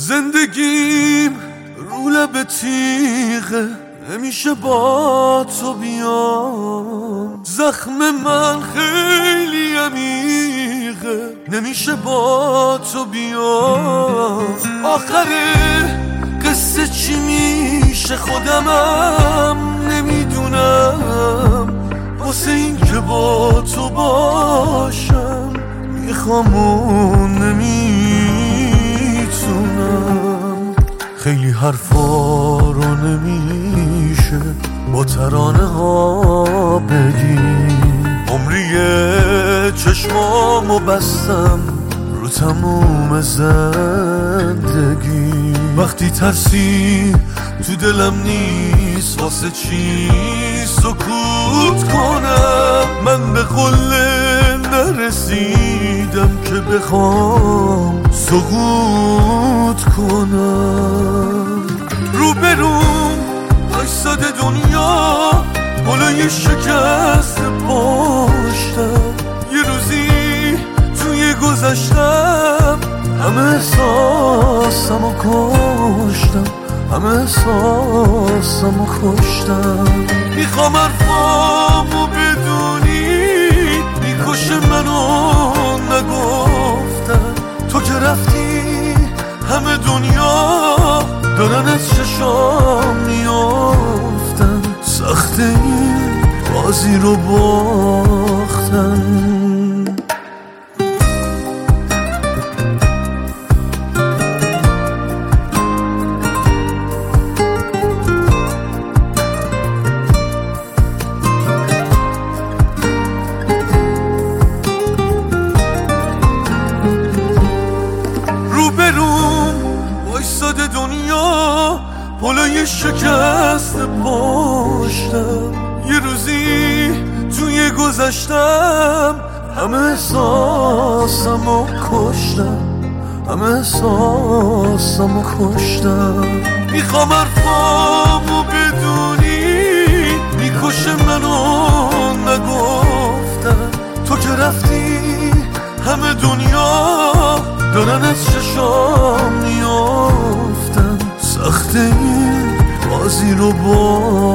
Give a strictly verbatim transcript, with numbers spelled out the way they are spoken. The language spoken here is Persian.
زندگیم رو لب تیغه، نمیشه با تو بیام. زخم من خیلی عمیقه، نمیشه با تو بیام. آخر قصه چی میشه خودمم نمیدونم. واسه این که با تو باشم میخوام و نمیتونم. خیلی حرفا رو نمیشه با ترانه ها بگیم. عمریه چشمامو بستم رو تموم زندگی. وقتی ترسی تو دلم نیست واسه چی سکوت کنم. من به قله نرسیدم که بخوام سقوط کنم. رو بروم وایساده دنیا بالای شکست پشتم. یه روزی توی گذشتم همه احساسمو کشتم، همه احساسمو کشتم. میخوام حرفامو بدونی میکشه منو نگفتن. تو که رفتی همه دنیا دارن از چشام میافتن. سخت این بازی رو باختن. وایساده دنیا بالای شکست پشتم. یه روزی توی گذشتم همه احساسمو کشتم، همه احساسمو کشتم. میخوام حرفامو بدونی میکشه منو نگفتن. تو که رفتی همه دنیا دارن از چشام میافتن. سخت این بازی رو با